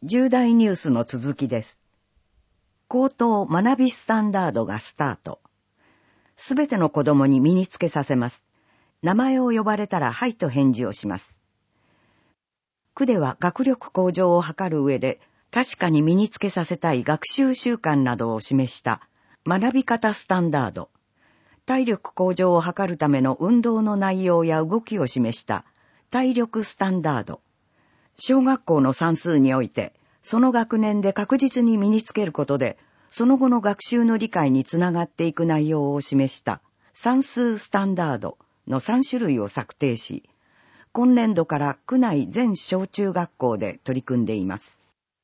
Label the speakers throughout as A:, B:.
A: 重大ニュースの続きです。高等学びスタンダードがスタート。すべての子供に身につけさせます。名前を呼ばれたらはいと返事をします。区では学力向上を図る上で確かに身につけさせたい学習習慣などを示した学び方スタンダード。体力向上を図るための運動の内容や動きを示した体力スタンダード。小学校の算数において、その学年で確実に身につけることで、その後の学習の理解につながっていく内容を示した算数スタンダードの3種類を策定し、今年度から区内全小中学校で取り組んでいます。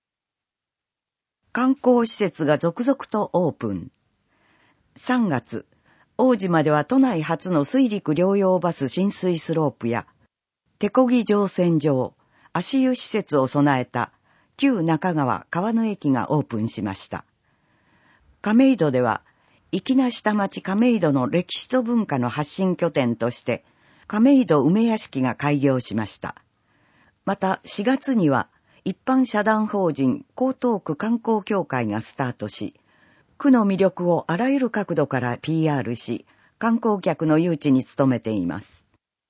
A: 観光施設が続々とオープン。3月、王子までは都内初の水陸両用バス浸水スロープや、手漕ぎ乗船場、足湯施設を備えた旧中川川の駅がオープンしました。亀戸では、粋な下町亀戸の歴史と文化の発信拠点として、亀戸梅屋敷が開業しました。また4月には、一般社団法人江東区観光協会がスタートし、区の魅力をあらゆる角度から PR し、観光客の誘致に努めています。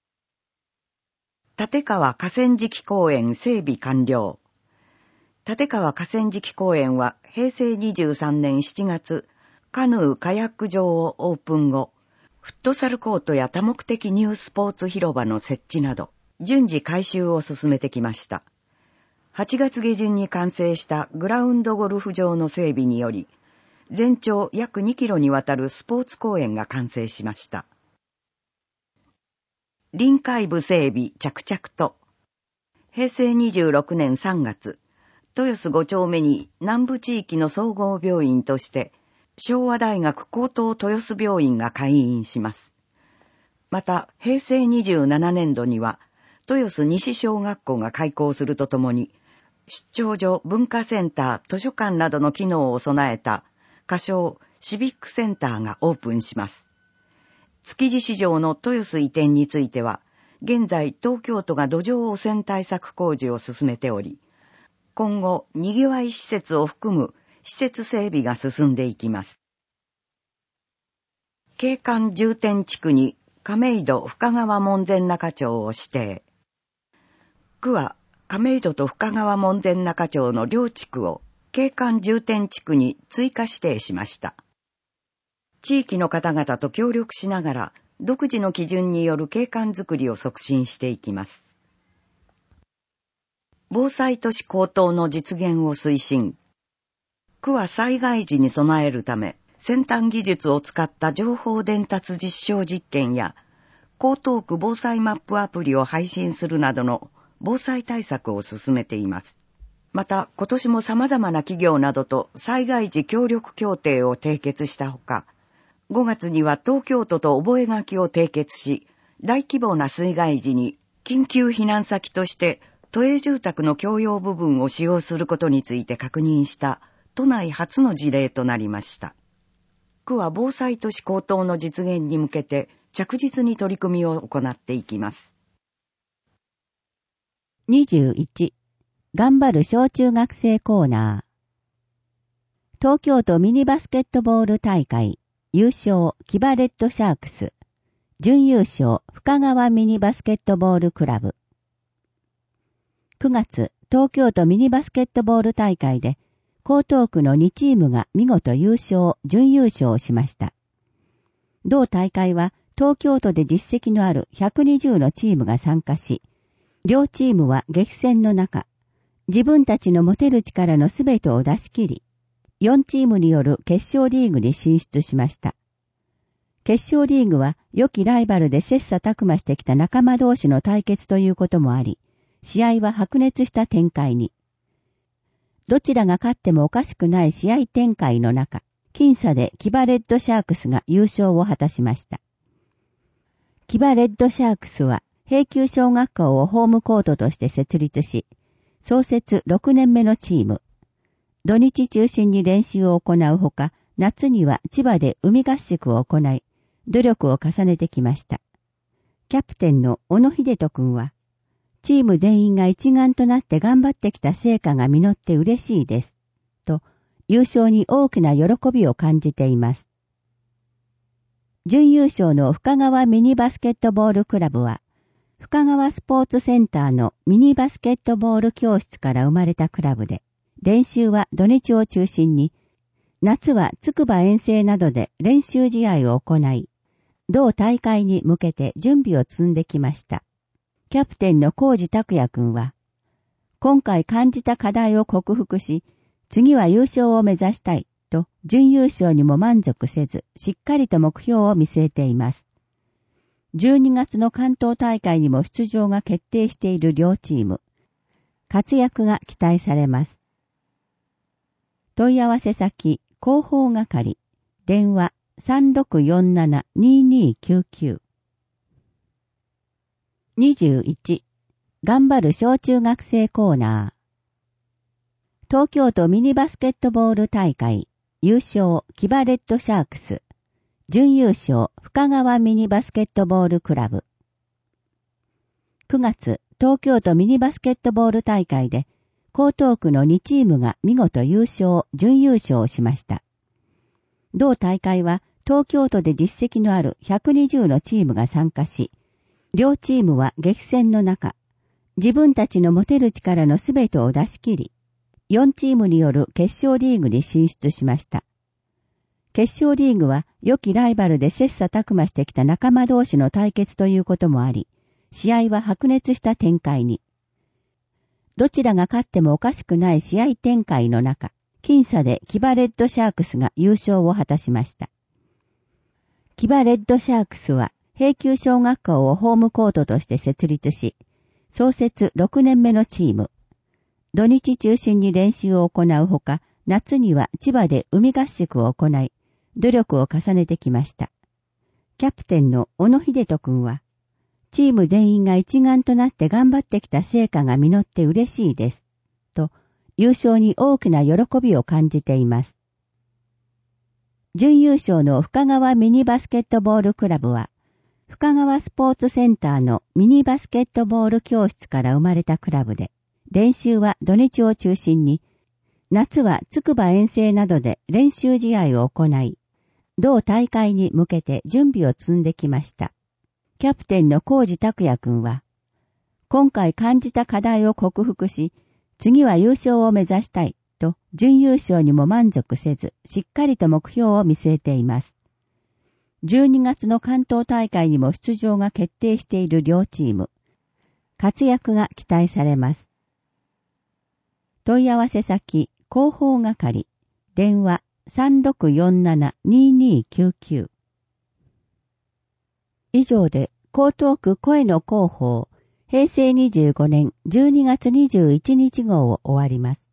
A: 立川河川敷公園整備完了。立川河川敷公園は平成23年7月、カヌーカヤック場をオープン後、フットサルコートや多目的ニュースポーツ広場の設置など、順次改修を進めてきました。8月下旬に完成したグラウンドゴルフ場の整備により、全長約2キロにわたるスポーツ公園が完成しました。臨海部整備着々と。平成26年3月、豊洲5丁目に南部地域の総合病院として、昭和大学高等豊洲病院が開院します。また、平成27年度には、豊洲西小学校が開校するとともに、出張所、文化センター、図書館などの機能を備えた、仮称シビックセンターがオープンします。築地市場の豊洲移転については、現在東京都が土壌汚染対策工事を進めており、今後、にぎわい施設を含む施設整備が進んでいきます。景観重点地区に亀戸深川門前仲町を指定。区は亀戸と深川門前仲町の両地区を景観重点地区に追加指定しました。地域の方々と協力しながら、独自の基準による景観づくりを促進していきます。防災都市高等の実現を推進。区は災害時に備えるため、先端技術を使った情報伝達実証実験や、江東区防災マップアプリを配信するなどの防災対策を進めています。また、今年も様々な企業などと災害時協力協定を締結したほか、5月には東京都と覚書を締結し、大規模な水害時に緊急避難先として都営住宅の共用部分を使用することについて確認した都内初の事例となりました。区は防災都市高等の実現に向けて着実に取り組みを行っていきます。
B: 21. 頑張る小中学生コーナー。東京都ミニバスケットボール大会優勝キバレッドシャークス、準優勝深川ミニバスケットボールクラブ。9月、東京都ミニバスケットボール大会で江東区の2チームが見事優勝、準優勝しました。同大会は東京都で実績のある120のチームが参加し、両チームは激戦の中、自分たちの持てる力のすべてを出し切り、4チームによる決勝リーグに進出しました。決勝リーグは良きライバルで切磋琢磨してきた仲間同士の対決ということもあり、試合は白熱した展開に。どちらが勝ってもおかしくない試合展開の中、僅差でキバレッドシャークスが優勝を果たしました。キバレッドシャークスは平丘小学校をホームコートとして設立し、創設6年目のチーム。土日中心に練習を行うほか、夏には千葉で海合宿を行い、努力を重ねてきました。キャプテンの小野秀人君は、 チーム全員が一丸となって頑張ってきた成果が実って嬉しいです。と、優勝に大きな喜びを感じています。準優勝の深川ミニバスケットボールクラブは、深川スポーツセンターのミニバスケットボール教室から生まれたクラブで、練習は土日を中心に、夏は筑波遠征などで練習試合を行い、同大会に向けて準備を積んできました。キャプテンの浩二拓也くんは、今回感じた課題を克服し、次は優勝を目指したいと準優勝にも満足せず、しっかりと目標を見据えています。12月の関東大会にも出場が決定している両チーム。活躍が期待されます。問い合わせ先、広報係、電話 3647-2299。21. 頑張る小中学生コーナー。東京都ミニバスケットボール大会、優勝、キバレットシャークス。準優勝、深川ミニバスケットボールクラブ。9月、東京都ミニバスケットボール大会で、江東区の2チームが見事優勝、準優勝をしました。同大会は、東京都で実績のある120のチームが参加し、両チームは激戦の中、自分たちの持てる力のすべてを出し切り、4チームによる決勝リーグに進出しました。決勝リーグは良きライバルで切磋琢磨してきた仲間同士の対決ということもあり、試合は白熱した展開に。どちらが勝ってもおかしくない試合展開の中、僅差でキバレッドシャークスが優勝を果たしました。キバレッドシャークスは平丘小学校をホームコートとして設立し、創設6年目のチーム。土日中心に練習を行うほか、夏には千葉で海合宿を行い、努力を重ねてきました。キャプテンの小野秀人くんは、チーム全員が一丸となって頑張ってきた成果が実って嬉しいです。と、優勝に大きな喜びを感じています。準優勝の深川ミニバスケットボールクラブは、深川スポーツセンターのミニバスケットボール教室から生まれたクラブで、練習は土日を中心に、夏は筑波遠征などで練習試合を行い、同大会に向けて準備を積んできました。キャプテンの浩二拓也くんは、今回感じた課題を克服し、次は優勝を目指したいと準優勝にも満足せず、しっかりと目標を見据えています。12月の関東大会にも出場が決定している両チーム。活躍が期待されます。問い合わせ先、広報係、電話 3647-2299。以上で、江東区声の広報、平成25年12月21日号を終わります。